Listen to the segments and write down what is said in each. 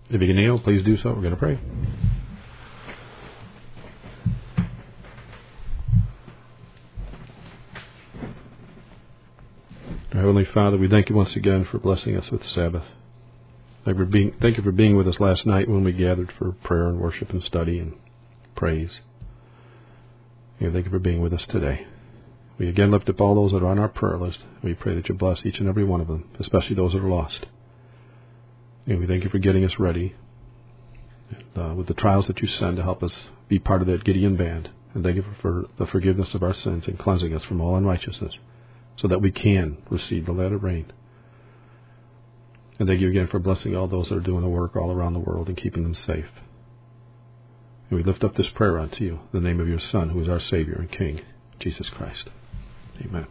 If you can kneel, please do so. We're going to pray. Our Heavenly Father, we thank you once again for blessing us with the Sabbath. Thank you for being with us last night when we gathered for prayer and worship and study and praise. And thank you for being with us today. We again lift up all those that are on our prayer list. We pray that you bless each and every one of them, especially those that are lost. And we thank you for getting us ready with the trials that you send to help us be part of that Gideon band. And thank you for the forgiveness of our sins and cleansing us from all unrighteousness so that we can receive the latter rain. And thank you again for blessing all those that are doing the work all around the world and keeping them safe. And we lift up this prayer unto you in the name of your Son, who is our Savior and King, Jesus Christ. Amen.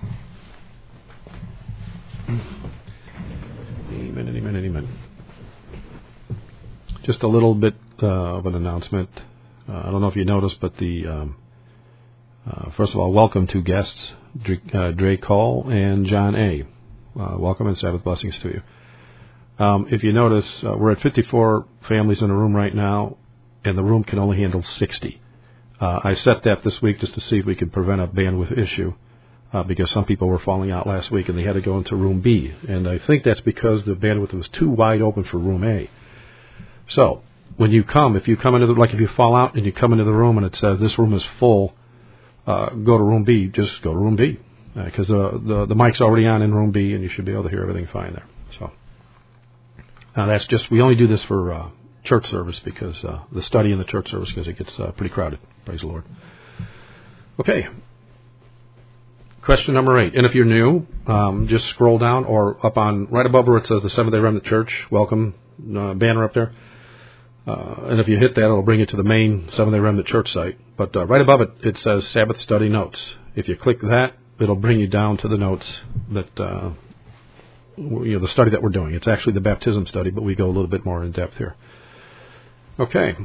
Amen, amen, amen. Just a little bit of an announcement. I don't know if you noticed, but first of all, welcome to guests, Drake Hall and John A. Welcome and Sabbath blessings to you. If you notice, we're at 54 families in a room right now, and the room can only handle 60. I set that this week just to see if we could prevent a bandwidth issue, because some people were falling out last week and they had to go into room B. And I think that's because the bandwidth was too wide open for room A. So when you come, if you fall out and you come into the room and it says this room is full, go to room B, just go to room B. Because the mic's already on in room B and you should be able to hear everything fine there. So that's just, we only do this for church service because the study in the church service, because it gets pretty crowded. Praise the Lord. Okay. Question number 8. And if you're new, just scroll down or up on right above where it says the Seventh-day Remnant Church welcome banner up there. And if you hit that, it'll bring you to the main Seventh-day Remnant Church site. But right above it, it says Sabbath Study Notes. If you click that, it'll bring you down to the notes that the study that we're doing. It's actually the baptism study, but we go a little bit more in depth here. Okay.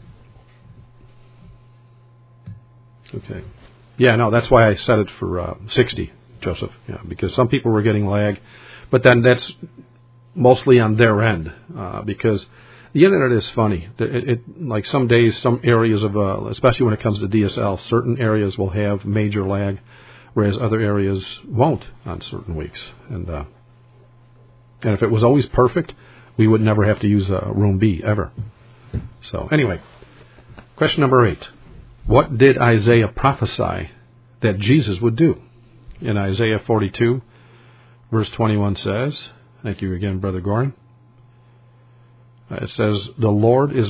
Yeah, no, that's why I set it for 60, Joseph. Yeah, because some people were getting lag, but then that's mostly on their end because the internet is funny. Like some days, some areas of, especially when it comes to DSL, certain areas will have major lag, whereas other areas won't on certain weeks. And if it was always perfect, we would never have to use room B ever. So anyway, question number 8. What did Isaiah prophesy that Jesus would do? In Isaiah 42, verse 21 says, thank you again, Brother Goring. It says, the Lord is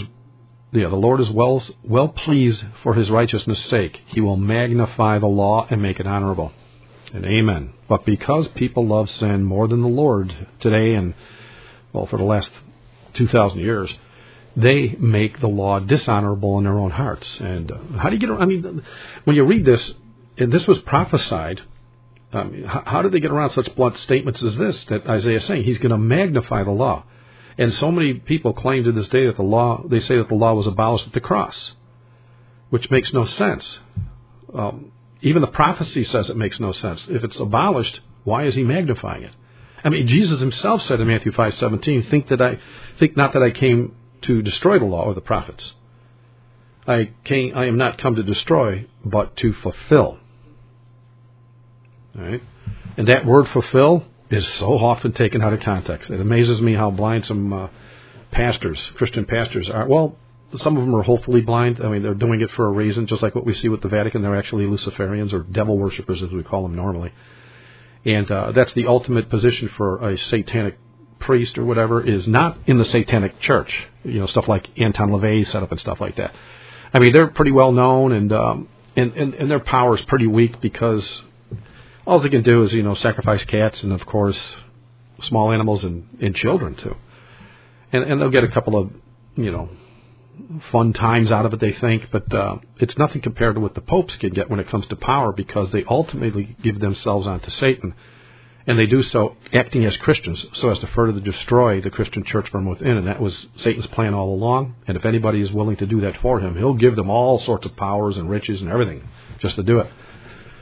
well pleased for his righteousness' sake. He will magnify the law and make it honorable. And amen. But because people love sin more than the Lord today and, well, for the last 2,000 years, they make the law dishonorable in their own hearts. And how do you get around? I mean, when you read this, and this was prophesied, how did they get around such blunt statements as this that Isaiah is saying? He's going to magnify the law. And so many people claim to this day that they say that the law was abolished at the cross, which makes no sense. Even the prophecy says it makes no sense. If it's abolished, why is he magnifying it? I mean, Jesus himself said in Matthew 5:17, think not that I came to destroy the law or the prophets. I am not come to destroy, but to fulfill. All right? And that word fulfill is so often taken out of context. It amazes me how blind some pastors, Christian pastors are. Well, some of them are hopefully blind. I mean, they're doing it for a reason, just like what we see with the Vatican. They're actually Luciferians or devil worshippers, as we call them normally. And that's the ultimate position for a satanic priest or whatever, is not in the satanic church. Stuff like Anton LaVey set up and stuff like that. I mean, they're pretty well known, and their power is pretty weak because all they can do is, sacrifice cats and, of course, small animals and children, too. And they'll get a couple of, fun times out of it, they think, but it's nothing compared to what the popes can get when it comes to power, because they ultimately give themselves onto Satan, and they do so acting as Christians so as to further destroy the Christian church from within, and that was Satan's plan all along. And if anybody is willing to do that for him, he'll give them all sorts of powers and riches and everything just to do it.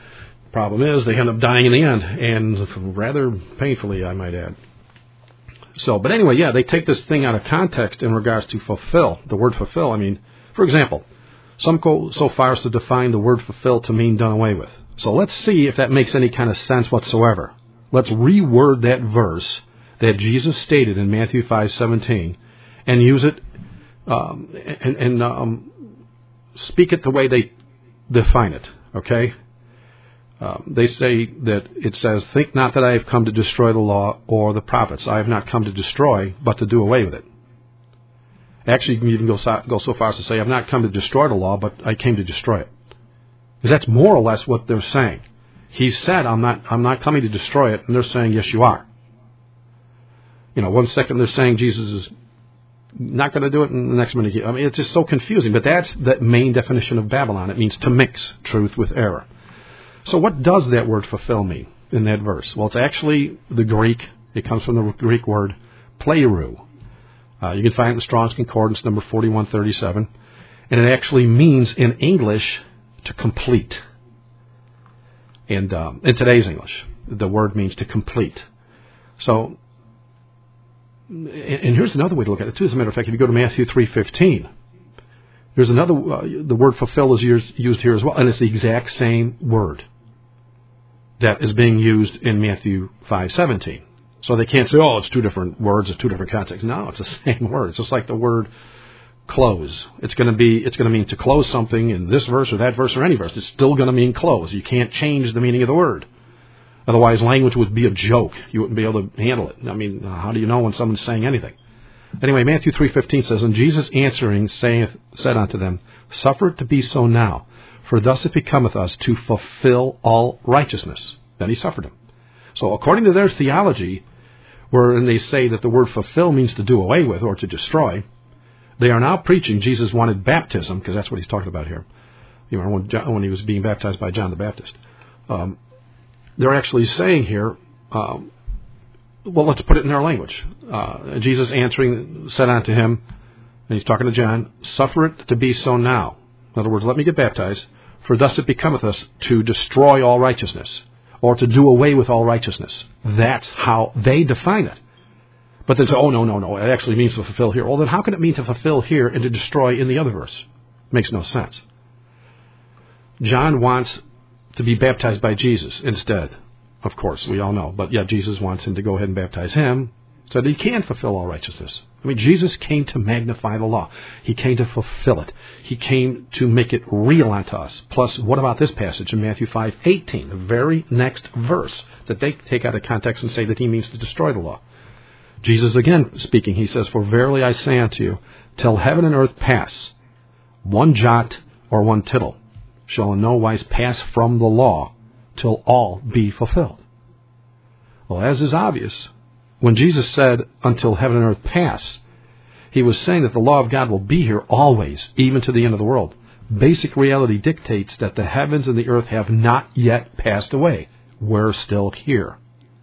Problem is, they end up dying in the end, and rather painfully, I might add. So, but anyway, yeah, they take this thing out of context in regards to fulfill, the word fulfill. I mean, for example, some go so far as to define the word fulfill to mean done away with. So let's see if that makes any kind of sense whatsoever. Let's reword that verse that Jesus stated in Matthew 5:17 and use it and speak it the way they define it, okay? They say that it says, "Think not that I have come to destroy the law or the prophets. I have not come to destroy, but to do away with it." Actually, you can even go so far as to say, "I've not come to destroy the law, but I came to destroy it." Because that's more or less what they're saying. He said, I'm not coming to destroy it," and they're saying, "Yes, you are." You know, one second they're saying Jesus is not going to do it, and the next minute, I mean, it's just so confusing. But that's the main definition of Babylon. It means to mix truth with error. So what does that word fulfill mean in that verse? Well, it's actually the Greek. It comes from the Greek word plerou. You can find it in Strong's Concordance, number 4137. And it actually means, in English, to complete. And in today's English, the word means to complete. So, and here's another way to look at it, too. As a matter of fact, if you go to Matthew 3:15, there's another, the word fulfill is used here as well. And it's the exact same word that is being used in Matthew 5:17. So they can't say, "Oh, it's two different words, it's two different contexts." No, it's the same word. It's just like the word close. It's going to mean to close something in this verse or that verse or any verse. It's still going to mean close. You can't change the meaning of the word. Otherwise, language would be a joke. You wouldn't be able to handle it. I mean, how do you know when someone's saying anything? Anyway, Matthew 3:15 says, "And Jesus answering said unto them, Suffer it to be so now, for thus it becometh us to fulfill all righteousness." Then he suffered him. So according to their theology, wherein they say that the word fulfill means to do away with or to destroy, they are now preaching Jesus wanted baptism, because that's what he's talking about here. You remember when he was being baptized by John the Baptist. They're actually saying here, well, let's put it in their language. Jesus answering said unto him, and he's talking to John, "Suffer it to be so now." In other words, let me get baptized, for thus it becometh us to destroy all righteousness, or to do away with all righteousness. That's how they define it. But then say, "Oh, no, it actually means to fulfill here." Well, then how can it mean to fulfill here and to destroy in the other verse? Makes no sense. John wants to be baptized by Jesus instead. Of course, we all know. But yeah, Jesus wants him to go ahead and baptize him so that he can fulfill all righteousness. I mean, Jesus came to magnify the law. He came to fulfill it. He came to make it real unto us. Plus, what about this passage in Matthew 5:18, the very next verse that they take out of context and say that he means to destroy the law? Jesus again speaking, he says, "For verily I say unto you, till heaven and earth pass, one jot or one tittle shall in no wise pass from the law till all be fulfilled." Well, as is obvious, when Jesus said, "until heaven and earth pass," he was saying that the law of God will be here always, even to the end of the world. Basic reality dictates that the heavens and the earth have not yet passed away. We're still here.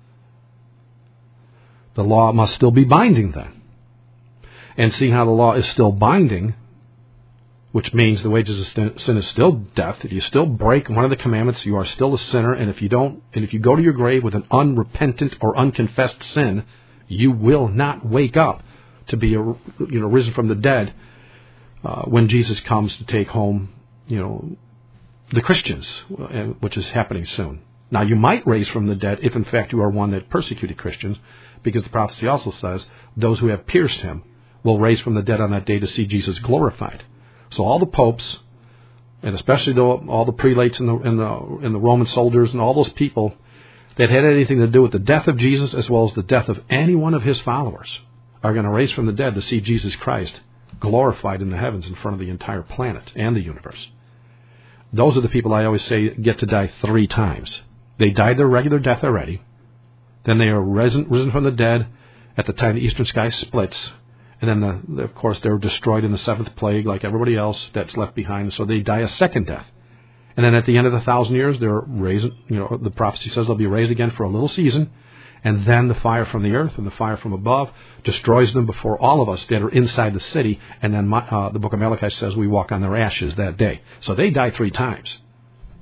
The law must still be binding then. And seeing how the law is still binding, which means the wages of sin is still death. If you still break one of the commandments, you are still a sinner. And if you go to your grave with an unrepentant or unconfessed sin, you will not wake up to be risen from the dead when Jesus comes to take home the Christians, which is happening soon. Now, you might raise from the dead if in fact you are one that persecuted Christians, because the prophecy also says those who have pierced him will raise from the dead on that day to see Jesus glorified. So all the popes, and especially all the prelates and the Roman soldiers and all those people that had anything to do with the death of Jesus as well as the death of any one of his followers, are going to raise from the dead to see Jesus Christ glorified in the heavens in front of the entire planet and the universe. Those are the people I always say get to die 3 times. They died their regular death already. Then they are risen from the dead at the time the eastern sky splits. And then, of course, they're destroyed in the 7th plague like everybody else that's left behind. So they die a second death. And then at the end of the 1,000 years, they're raised. The prophecy says they'll be raised again for a little season. And then the fire from the earth and the fire from above destroys them before all of us that are inside the city. And then the book of Malachi says we walk on their ashes that day. So they die 3 times.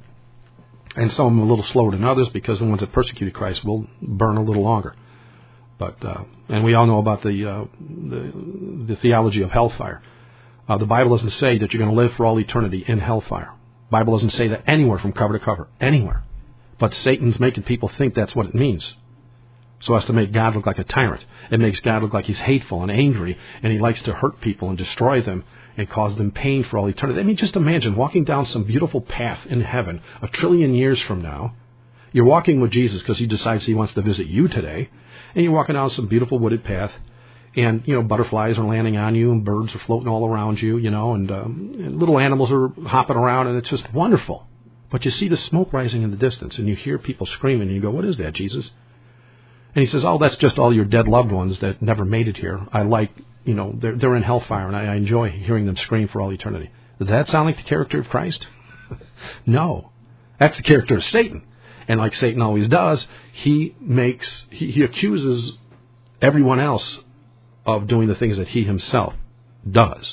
And some of them a little slower than others because the ones that persecuted Christ will burn a little longer. But and we all know about the theology of hellfire. The Bible doesn't say that you're going to live for all eternity in hellfire. The Bible doesn't say that anywhere from cover to cover, anywhere. But Satan's making people think that's what it means, so as to make God look like a tyrant. It makes God look like he's hateful and angry, and he likes to hurt people and destroy them and cause them pain for all eternity. I mean, just imagine walking down some beautiful path in heaven 1 trillion years from now. You're walking with Jesus because he decides he wants to visit you today, and you're walking down some beautiful wooded path, and, butterflies are landing on you, and birds are floating all around you, and little animals are hopping around, and it's just wonderful. But you see the smoke rising in the distance, and you hear people screaming, and you go, what is that, Jesus? And he says, oh, that's just all your dead loved ones that never made it here. I like, they're in hellfire, and I enjoy hearing them scream for all eternity. Does that sound like the character of Christ? No. That's the character of Satan. And like Satan always does, he accuses everyone else of doing the things that he himself does.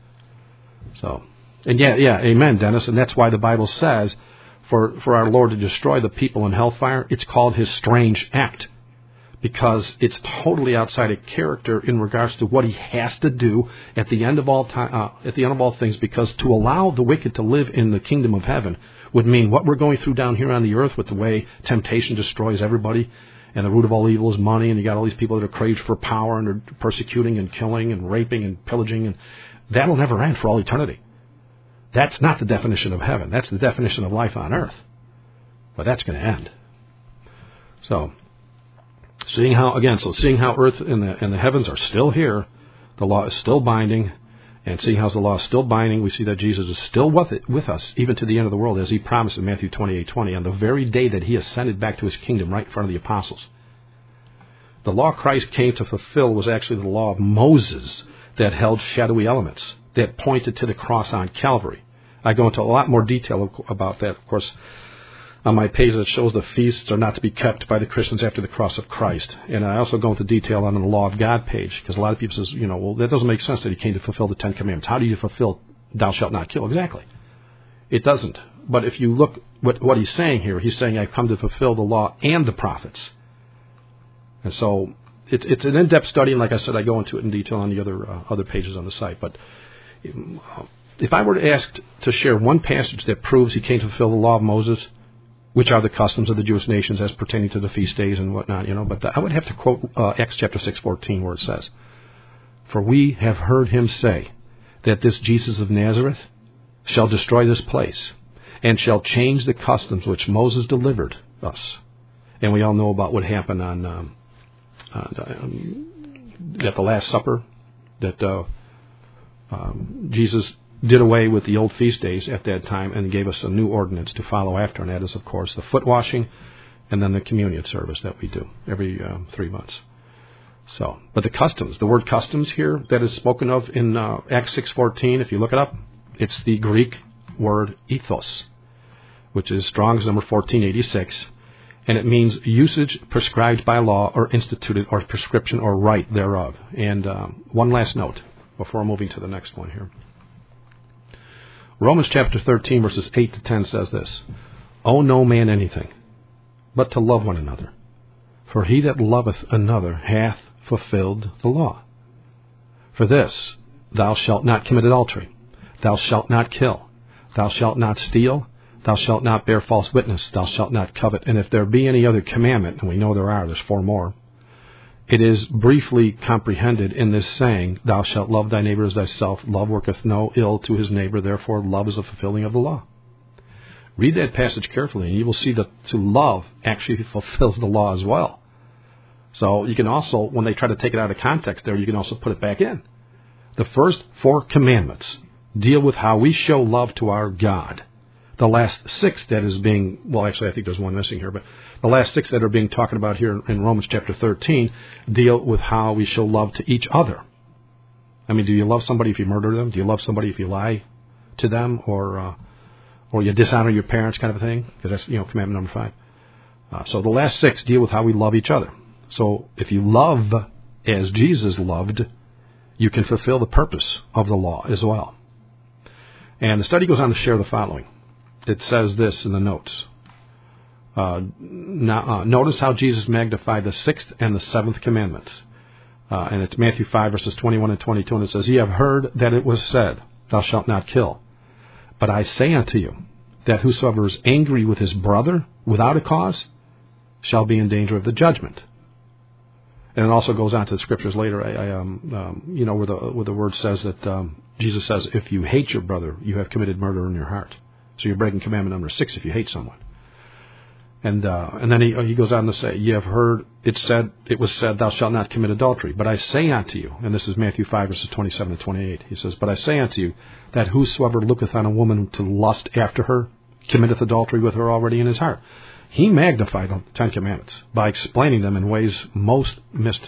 So, and yeah, amen, Dennis. And that's why the Bible says for our Lord to destroy the people in hellfire, it's called his strange act, because it's totally outside of character in regards to what he has to do at the end of all time, at the end of all things. Because to allow the wicked to live in the kingdom of heaven would mean what we're going through down here on the earth, with the way temptation destroys everybody, and the root of all evil is money, and you got all these people that are craved for power, and are persecuting and killing and raping and pillaging, and that'll never end for all eternity. That's not the definition of heaven. That's the definition of life on earth. But that's going to end. So, seeing how earth and the heavens are still here, the law is still binding, and seeing how the law is still binding, we see that Jesus is still with us, even to the end of the world, as he promised in Matthew 28:20, on the very day that he ascended back to his kingdom right in front of the apostles. The law Christ came to fulfill was actually the law of Moses that held shadowy elements, that pointed to the cross on Calvary. I go into a lot more detail about that, of course, on my page that shows the feasts are not to be kept by the Christians after the cross of Christ. And I also go into detail on the Law of God page, because a lot of people says, well, that doesn't make sense that he came to fulfill the Ten Commandments. How do you fulfill thou shalt not kill? Exactly. It doesn't. But if you look what he's saying here, he's saying I've come to fulfill the law and the prophets. And so it's an in-depth study, and like I said, I go into it in detail on the other pages on the site. But if I were to ask to share one passage that proves he came to fulfill the law of Moses, which are the customs of the Jewish nations as pertaining to the feast days and whatnot, but I would have to quote Acts chapter 6:14, where it says, "For we have heard him say that this Jesus of Nazareth shall destroy this place, and shall change the customs which Moses delivered us." And we all know about what happened at the Last Supper, that Jesus did away with the old feast days at that time and gave us a new ordinance to follow after, and that is, of course, the foot washing and then the communion service that we do every 3 months. So, but the customs, the word customs here that is spoken of in Acts 6:14, if you look it up, it's the Greek word ethos, which is Strong's number 1486, and it means usage prescribed by law or instituted or prescription or right thereof. And one last note before moving to the next one here. Romans chapter 13, verses 8 to 10 says this, "Owe no man anything, but to love one another. For he that loveth another hath fulfilled the law. For this, thou shalt not commit adultery, thou shalt not kill, thou shalt not steal, thou shalt not bear false witness, thou shalt not covet." And if there be any other commandment, and we know there's 4 more, it is briefly comprehended in this saying, "Thou shalt love thy neighbor as thyself. Love worketh no ill to his neighbor. Therefore, love is the fulfilling of the law." Read that passage carefully, and you will see that to love actually fulfills the law as well. So you can also, when they try to take it out of context there, you can also put it back in. The first 4 commandments deal with how we show love to our God. The last 6 that is being, well, actually, I think there's one missing here, but the last 6 that are being talked about here in Romans chapter 13 deal with how we show love to each other. I mean, do you love somebody if you murder them? Do you love somebody if you lie to them, or you dishonor your parents, kind of a thing? Because that's, commandment number 5. So the last 6 deal with how we love each other. So if you love as Jesus loved, you can fulfill the purpose of the law as well. And the study goes on to share the following. It says this in the notes. Notice how Jesus magnified the 6th and the 7th commandments. And it's Matthew 5, verses 21 and 22, and it says, "Ye have heard that it was said, Thou shalt not kill. But I say unto you, that whosoever is angry with his brother without a cause shall be in danger of the judgment." And it also goes on to the scriptures later, where the word says that Jesus says, if you hate your brother, you have committed murder in your heart. So you're breaking commandment number 6 if you hate someone. And then he goes on to say, "Ye have heard it was said, Thou shalt not commit adultery. But I say unto you," and this is Matthew 5, verses 27 and 28. He says, "But I say unto you, that whosoever looketh on a woman to lust after her, committeth adultery with her already in his heart." He magnified the 10 Commandments by explaining them in ways most missed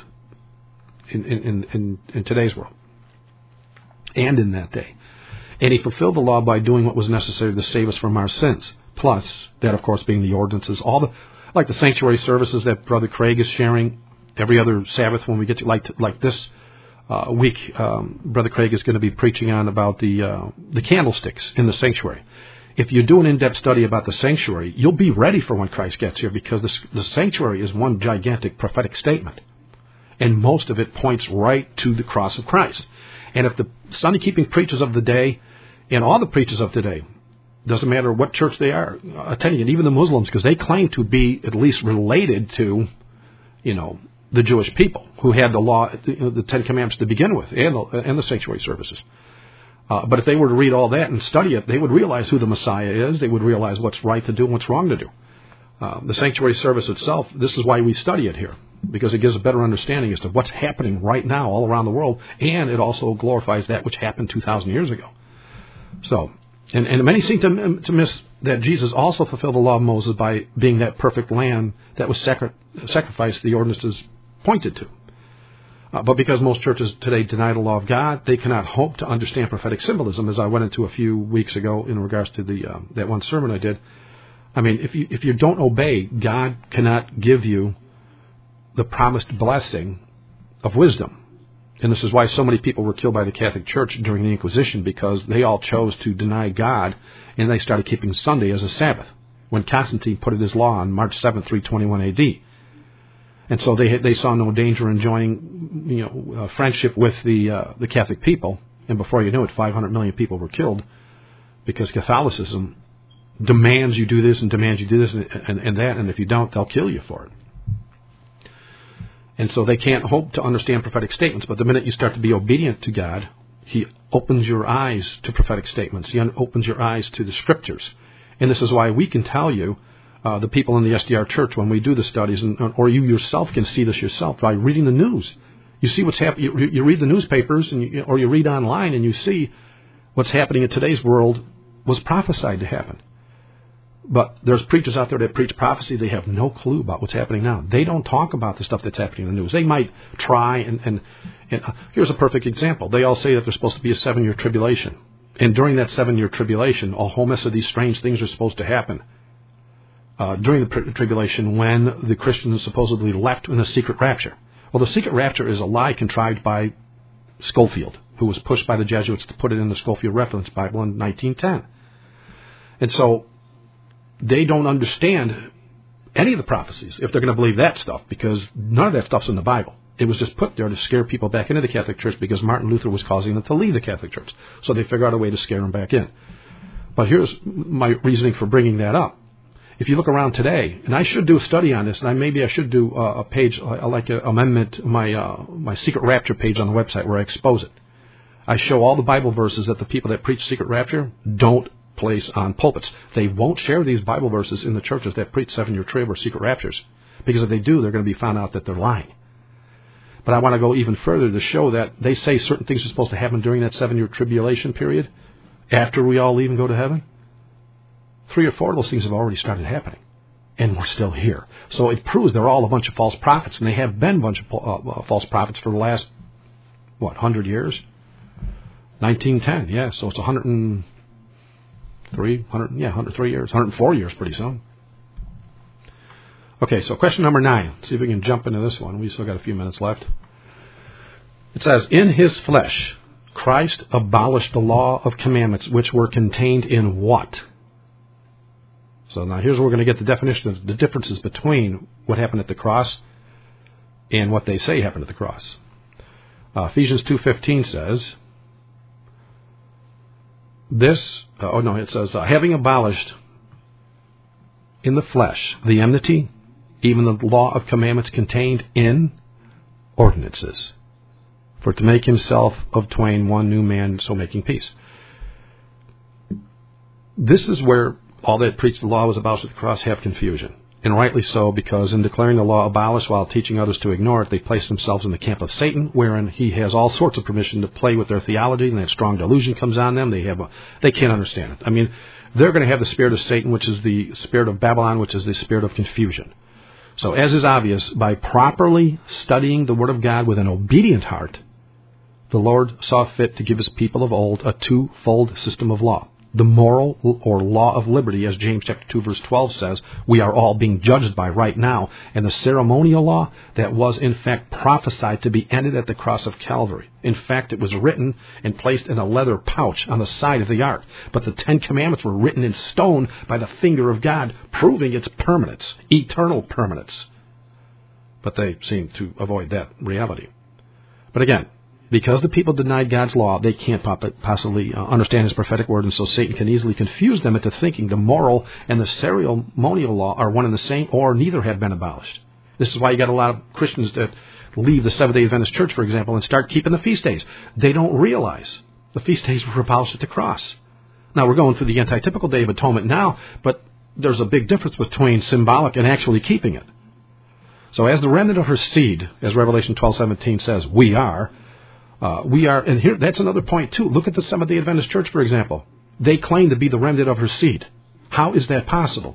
in today's world and in that day. And he fulfilled the law by doing what was necessary to save us from our sins. Plus, that of course being the ordinances, like the sanctuary services that Brother Craig is sharing every other Sabbath when we get to, like this week, Brother Craig is going to be preaching on about the candlesticks in the sanctuary. If you do an in-depth study about the sanctuary, you'll be ready for when Christ gets here, because the sanctuary is one gigantic prophetic statement. And most of it points right to the cross of Christ. And if the Sunday-keeping preachers of the day, and all the preachers of today, doesn't matter what church they are attending, and even the Muslims, because they claim to be at least related to, the Jewish people who had the law, the 10 Commandments to begin with, and the sanctuary services. But if they were to read all that and study it, they would realize who the Messiah is. They would realize what's right to do and what's wrong to do. The sanctuary service itself, this is why we study it here, because it gives a better understanding as to what's happening right now all around the world, and it also glorifies that which happened 2,000 years ago. So, and many seem to miss that Jesus also fulfilled the law of Moses by being that perfect lamb that was sacrificed the ordinances pointed to. But because most churches today deny the law of God, they cannot hope to understand prophetic symbolism, as I went into a few weeks ago in regards to that one sermon I did. I mean, if you don't obey, God cannot give you the promised blessing of wisdom. And this is why so many people were killed by the Catholic Church during the Inquisition, because they all chose to deny God, and they started keeping Sunday as a Sabbath, when Constantine put his law on March 7, 321 AD. And so they saw no danger in joining, friendship with the Catholic people. And before you knew it, 500 million people were killed, because Catholicism demands you do this and demands you do this and that, and if you don't, they'll kill you for it. And so they can't hope to understand prophetic statements. But the minute you start to be obedient to God, He opens your eyes to prophetic statements. He opens your eyes to the Scriptures. And this is why we can tell you, the people in the SDR Church, when we do the studies, or you yourself can see this yourself by reading the news. You see what's happening. You read the newspapers, or you read online, and you see what's happening in today's world was prophesied to happen. But there's preachers out there that preach prophecy. They have no clue about what's happening now. They don't talk about the stuff that's happening in the news. They might try, and here's a perfect example. They all say that there's supposed to be a 7-year tribulation. And during that 7-year tribulation, a whole mess of these strange things are supposed to happen. During the tribulation, when the Christians supposedly left in a secret rapture. Well, the secret rapture is a lie contrived by Schofield, who was pushed by the Jesuits to put it in the Schofield Reference Bible in 1910. And so they don't understand any of the prophecies if they're going to believe that stuff, because none of that stuff's in the Bible. It was just put there to scare people back into the Catholic Church, because Martin Luther was causing them to leave the Catholic Church. So they figured out a way to scare them back in. But here's my reasoning for bringing that up. If you look around today, and I should do a study on this, and maybe I should do a page, like an amendment, my Secret Rapture page on the website, where I expose it. I show all the Bible verses that the people that preach Secret Rapture don't place on pulpits. They won't share these Bible verses in the churches that preach 7-year trib or secret raptures, because if they do, they're going to be found out that they're lying. But I want to go even further to show that they say certain things are supposed to happen during that 7-year tribulation period, after we all leave and go to heaven. 3 or 4 of those things have already started happening, and we're still here. So it proves they're all a bunch of false prophets, and they have been a bunch of false prophets for the last, 100 years? 1910, yeah, so it's 103 years, 104 years pretty soon. Okay, so question number 9. See if we can jump into this one. We still got a few minutes left. It says, in His flesh, Christ abolished the law of commandments which were contained in what? So now here's where we're going to get the definition of the differences between what happened at the cross and what they say happened at the cross. Ephesians 2:15 says, it says, having abolished in the flesh the enmity, even the law of commandments contained in ordinances, for to make himself of twain one new man, so making peace. This is where all that preached the law was abolished at the cross have confusion. And rightly so, because in declaring the law abolished while teaching others to ignore it, they place themselves in the camp of Satan, wherein he has all sorts of permission to play with their theology, and that strong delusion comes on them. They can't understand it. I mean, they're going to have the spirit of Satan, which is the spirit of Babylon, which is the spirit of confusion. So as is obvious, by properly studying the Word of God with an obedient heart, the Lord saw fit to give his people of old a twofold system of law. The moral or law of liberty, as James chapter 2 verse 12 says, we are all being judged by right now, and the ceremonial law that was in fact prophesied to be ended at the cross of Calvary. In fact, it was written and placed in a leather pouch on the side of the ark. But the 10 Commandments were written in stone by the finger of God, proving its permanence, eternal permanence. But they seem to avoid that reality. But again, because the people denied God's law, they can't possibly understand his prophetic word, and so Satan can easily confuse them into thinking the moral and the ceremonial law are one and the same, or neither have been abolished. This is why you got a lot of Christians that leave the Seventh-day Adventist Church, for example, and start keeping the feast days. They don't realize the feast days were abolished at the cross. Now, we're going through the anti-typical Day of Atonement now, but there's a big difference between symbolic and actually keeping it. So as the remnant of her seed, as Revelation 12:17 says, we are, and here, that's another point too. Look at the Seventh-day Adventist Church, for example. They claim to be the remnant of her seed. How is that possible?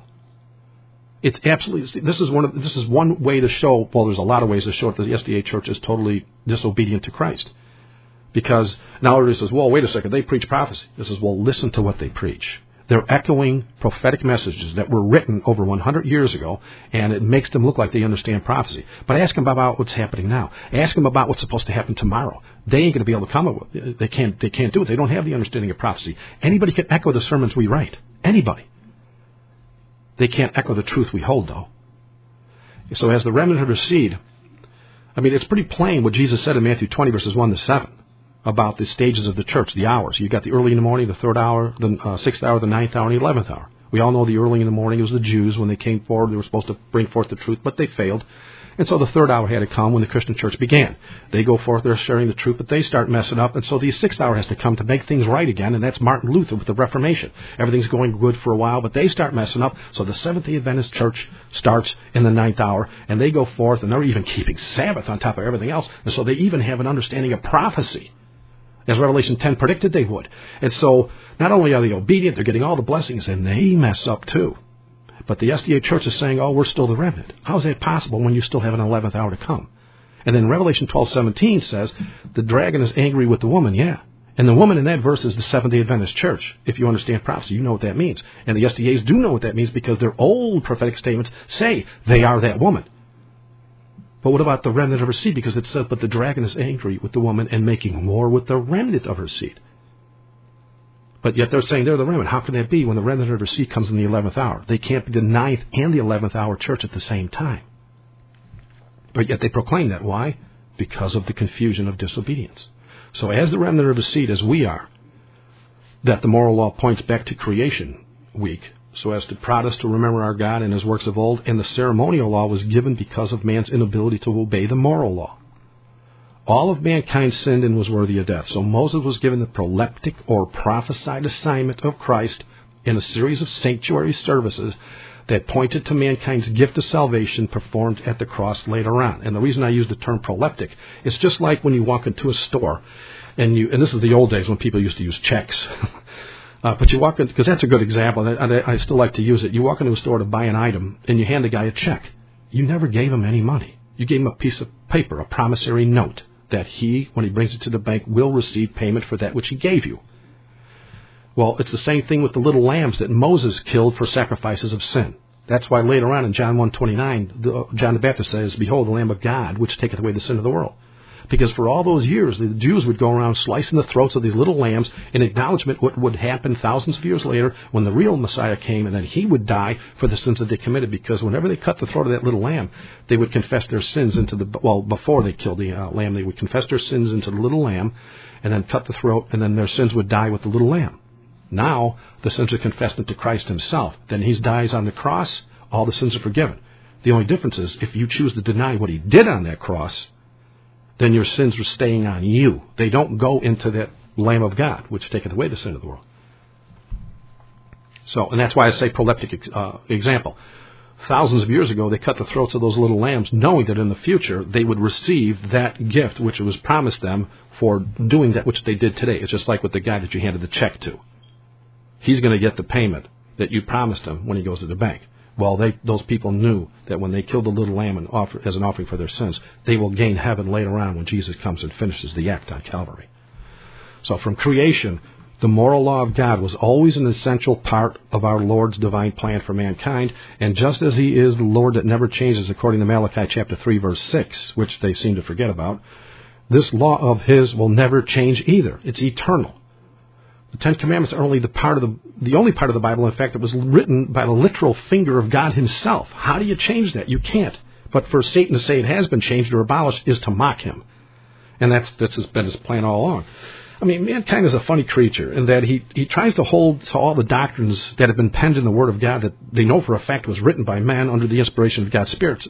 It's absolutely, this is one way to show, well, there's a lot of ways to show that the SDA Church is totally disobedient to Christ. Because now everybody says, well, wait a second, they preach prophecy. This is, well, listen to what they preach. They're echoing prophetic messages that were written over 100 years ago, and it makes them look like they understand prophecy. But ask them about what's happening now. Ask them about what's supposed to happen tomorrow. They ain't going to be able to come up with it. They can't do it. They don't have the understanding of prophecy. Anybody can echo the sermons we write. Anybody. They can't echo the truth we hold, though. So as the remnant of her seed, I mean, it's pretty plain what Jesus said in Matthew 20, verses 1 to 7. About the stages of the church, the hours. You got the early in the morning, the third hour, the sixth hour, the ninth hour, and the 11th hour. We all know the early in the morning was the Jews. When they came forward, they were supposed to bring forth the truth, but they failed. And so the third hour had to come when the Christian church began. They go forth, they're sharing the truth, but they start messing up. And so the sixth hour has to come to make things right again, and that's Martin Luther with the Reformation. Everything's going good for a while, but they start messing up. So the Seventh-day Adventist church starts in the ninth hour, and they go forth, and they're even keeping Sabbath on top of everything else. And so they even have an understanding of prophecy, as Revelation 10 predicted they would. And so not only are they obedient, they're getting all the blessings, and they mess up too. But the SDA Church is saying, oh, we're still the remnant. How is that possible when you still have an 11th hour to come? And then Revelation 12:17 says, the dragon is angry with the woman, yeah. And the woman in that verse is the Seventh-day Adventist Church. If you understand prophecy, you know what that means. And the SDAs do know what that means because their old prophetic statements say they are that woman. But what about the remnant of her seed? Because it says, but the dragon is angry with the woman and making war with the remnant of her seed. But yet they're saying they're the remnant. How can that be when the remnant of her seed comes in the 11th hour? They can't be the 9th and the 11th hour church at the same time. But yet they proclaim that. Why? Because of the confusion of disobedience. So as the remnant of the seed, as we are, that the moral law points back to creation week, so as to prod us to remember our God and his works of old, and the ceremonial law was given because of man's inability to obey the moral law. All of mankind sinned and was worthy of death. So Moses was given the proleptic or prophesied assignment of Christ in a series of sanctuary services that pointed to mankind's gift of salvation performed at the cross later on. And the reason I use the term proleptic, it's just like when you walk into a store, and this is the old days when people used to use checks. But you walk in, because that's a good example, and I still like to use it. You walk into a store to buy an item, and you hand the guy a check. You never gave him any money. You gave him a piece of paper, a promissory note, that he, when he brings it to the bank, will receive payment for that which he gave you. Well, it's the same thing with the little lambs that Moses killed for sacrifices of sin. That's why later on in John 1:29, John the Baptist says, behold, the Lamb of God, which taketh away the sin of the world. Because for all those years, the Jews would go around slicing the throats of these little lambs in acknowledgement what would happen thousands of years later when the real Messiah came, and then he would die for the sins that they committed. Because whenever they cut the throat of that little lamb, they would confess their sins before they killed the lamb, they would confess their sins into the little lamb and then cut the throat, and then their sins would die with the little lamb. Now, the sins are confessed into Christ himself. Then he dies on the cross, all the sins are forgiven. The only difference is if you choose to deny what he did on that cross, then your sins are staying on you. They don't go into that Lamb of God, which taketh away the sin of the world. So, and that's why I say proleptic example. Thousands of years ago, they cut the throats of those little lambs, knowing that in the future they would receive that gift which was promised them for doing that which they did today. It's just like with the guy that you handed the check to. He's going to get the payment that you promised him when he goes to the bank. Well, those people knew that when they killed the little lamb as an offering for their sins, they will gain heaven later on when Jesus comes and finishes the act on Calvary. So from creation, the moral law of God was always an essential part of our Lord's divine plan for mankind, and just as he is the Lord that never changes, according to Malachi chapter 3, verse 6, which they seem to forget about, this law of his will never change either. It's eternal. The Ten Commandments are only the only part of the Bible, in fact, that was written by the literal finger of God himself. How do you change that? You can't. But for Satan to say it has been changed or abolished is to mock him. And that's been his plan all along. I mean, mankind is a funny creature in that he tries to hold to all the doctrines that have been penned in the Word of God that they know for a fact was written by man under the inspiration of God's Spirit.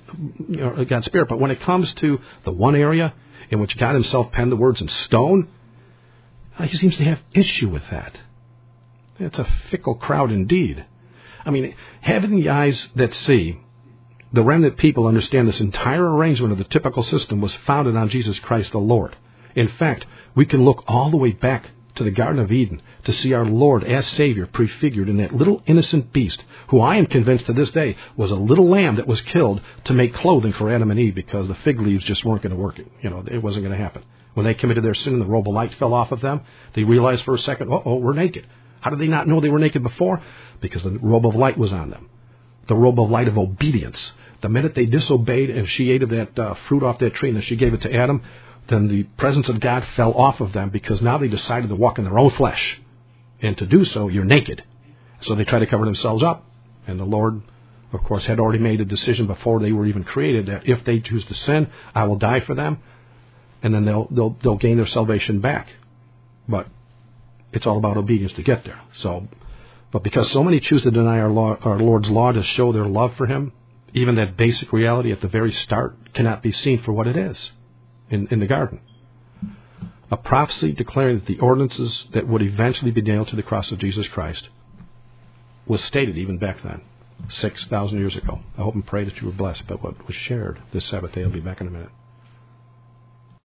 But when it comes to the one area in which God himself penned the words in stone, he seems to have issue with that. It's a fickle crowd indeed. I mean, having the eyes that see, the remnant people understand this entire arrangement of the typical system was founded on Jesus Christ the Lord. In fact, we can look all the way back to the Garden of Eden to see our Lord as Savior prefigured in that little innocent beast, who I am convinced to this day was a little lamb that was killed to make clothing for Adam and Eve because the fig leaves just weren't going to work. It wasn't going to happen. When they committed their sin and the robe of light fell off of them, they realized for a second, we're naked. How did they not know they were naked before? Because the robe of light was on them. The robe of light of obedience. The minute they disobeyed and she ate of that fruit off that tree and then she gave it to Adam, then the presence of God fell off of them because now they decided to walk in their own flesh. And to do so, you're naked. So they try to cover themselves up. And the Lord, of course, had already made a decision before they were even created that if they choose to sin, I will die for them. And then they'll gain their salvation back. But it's all about obedience to get there. But because so many choose to deny our Lord's law to show their love for him, even that basic reality at the very start cannot be seen for what it is in the garden. A prophecy declaring that the ordinances that would eventually be nailed to the cross of Jesus Christ was stated even back then, 6,000 years ago. I hope and pray that you were blessed by what was shared this Sabbath day. I'll be back in a minute.